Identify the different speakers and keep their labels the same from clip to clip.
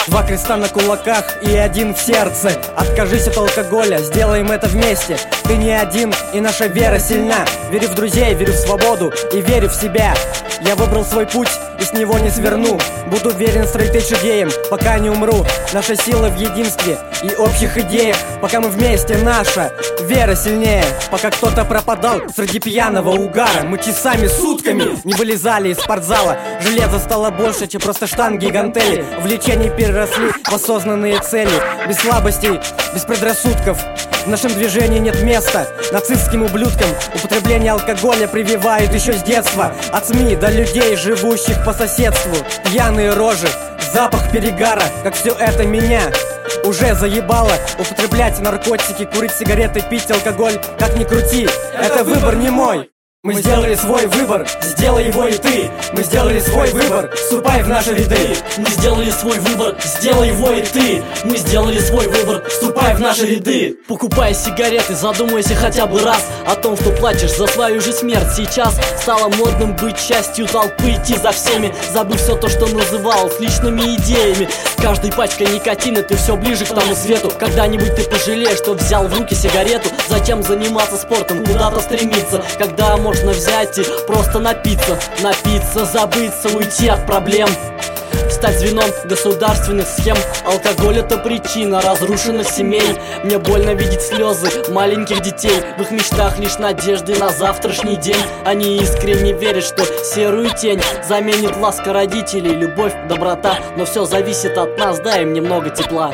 Speaker 1: Два креста на кулаках и один в сердце. Откажись от алкоголя, сделаем это вместе. Ты не один, и наша вера сильна. Верю в друзей, верю в свободу и верю в себя. Я выбрал свой путь и с него не сверну. Буду верен стрейтедж идеям, пока не умру. Наша сила в единстве и общих идеях. Пока мы вместе, наша вера сильнее. Пока кто-то пропадал среди пьяного угара, мы часами, сутками не вылезали из спортзала. Железо стало больше, чем просто штанги и гантели. Влечения переросли в осознанные цели. Без слабостей, без предрассудков. В нашем движении нет места нацистским ублюдкам. Употребление алкоголя прививают еще с детства. От СМИ до людей, живущих по соседству. Пьяные рожи, запах перегара. Как все это меня уже заебало. Употреблять наркотики, курить сигареты, пить алкоголь. Как ни крути, это выбор не мой. Мы сделали свой выбор, сделай его и ты. Мы сделали свой выбор, вступай в наши ряды.
Speaker 2: Мы сделали свой выбор, сделай его и ты. Мы сделали свой выбор, вступай в наши ряды. Покупая сигареты, задумайся хотя бы раз о том, что платишь за свою же смерть. Сейчас стало модным быть частью толпы, идти за всеми, забыв все то, что называл с личными идеями. С каждой пачкой никотина ты все ближе к тому свету. Когда-нибудь ты пожалеешь, что взял в руки сигарету. Зачем заниматься спортом, куда-то стремиться, когда можно взять и просто напиться. Напиться, забыться, уйти от проблем. Стать звеном государственных схем. Алкоголь — это причина разрушенных семей. Мне больно видеть слезы маленьких детей. В их мечтах лишь надежды на завтрашний день. Они искренне верят, что серую тень заменит ласка родителей, любовь, доброта. Но все зависит от нас, дай им немного тепла.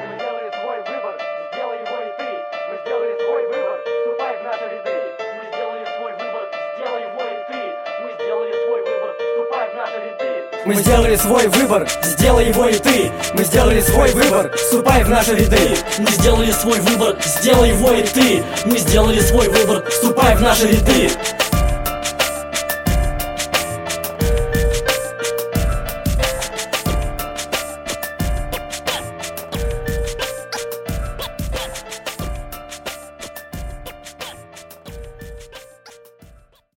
Speaker 1: Мы сделали свой выбор, сделай его и ты. Мы сделали свой выбор, вступай в наши ряды.
Speaker 2: Мы сделали свой выбор, сделай его и ты. Мы сделали свой выбор, вступай в наши ряды.